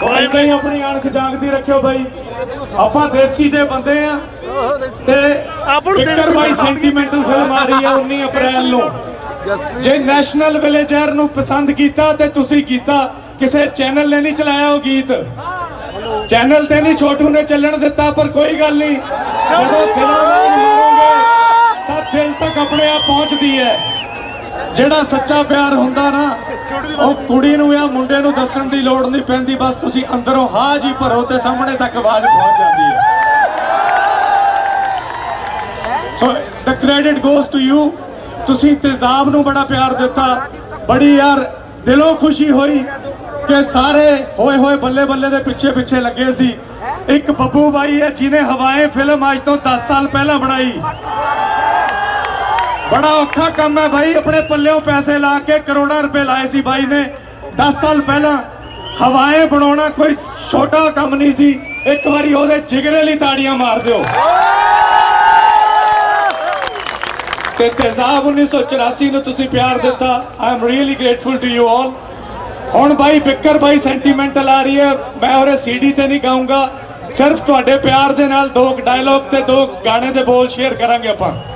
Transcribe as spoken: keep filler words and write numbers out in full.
ऐदा ही अपनी अणख जागदी रखियो भाई। आपां देसी जे बंदे आ ते बिक्कर भाई सेंटीमेंटल फिल्म आ रही है उन्नीस अप्रैल नूं। जे नैशनल विलेजर नूं पसंद कीता ते तुसीं कीता, किसे चैनल ने नहीं चलाया वो गीत, चैनल ते नहीं छोटू ने चलन दिता, पर कोई गल नहीं, जदों दिलों नाल मारोगे तां दिल तक अपने आप पहुंचदी है। ਜਿਹੜਾ सच्चा प्यार हुंदा ना ਉਹ ਕੁੜੀ ਨੂੰ ਜਾਂ ਮੁੰਡੇ ਨੂੰ ਦੱਸਣ ਦੀ ਲੋੜ नहीं ਪੈਂਦੀ, बस ਤੁਸੀਂ ਅੰਦਰੋਂ ਹਾਂ ਜੀ ਭਰੋ ਤੇ ਸਾਹਮਣੇ ਤੱਕ ਆਵਾਜ਼ ਪਹੁੰਚ ਜਾਂਦੀ ਹੈ। So the credit goes to you. ਤੁਸੀਂ ਤੇਜ਼ਾਬ ਨੂੰ ਬੜਾ ਪਿਆਰ ਦਿੱਤਾ, ਬੜੀ ਯਾਰ ਦਿਲੋਂ ਖੁਸ਼ੀ ਹੋਈ ਕਿ ਸਾਰੇ ਹੋਏ ਹੋਏ ਬੱਲੇ ਬੱਲੇ ਦੇ ਪਿੱਛੇ ਪਿੱਛੇ ਲੱਗੇ ਸੀ। ਇੱਕ ਬੱਬੂ ਬਾਈ ਹੈ ਜਿਹਨੇ ਹਵਾਏ ਫਿਲਮ ਅੱਜ ਤੋਂ दस साल ਪਹਿਲਾਂ ਬਣਾਈ। बड़ा औखा काम है भाई, अपने पल्लियों पैसे ला के करोड़ों रुपए लाए सी भाई ने दस साल पहला। हवाएं बनाना कोई छोटा काम नहीं सी। एक बारी ओदे जिगरे ली ताड़ियां मार दो। ते तेजाब उन्नीस सौ चौरासी नूं तुसीं प्यार दिता। I am really grateful to you all. हुण भाई बिक्कर भाई सेंटीमेंटल आ रही है, मैं और सीडी ते नहीं गाऊंगा, सिर्फ तुहाडे प्यार दे नाल दो डायलॉग ते दो गाने दे बोल शेयर करांगे आपां।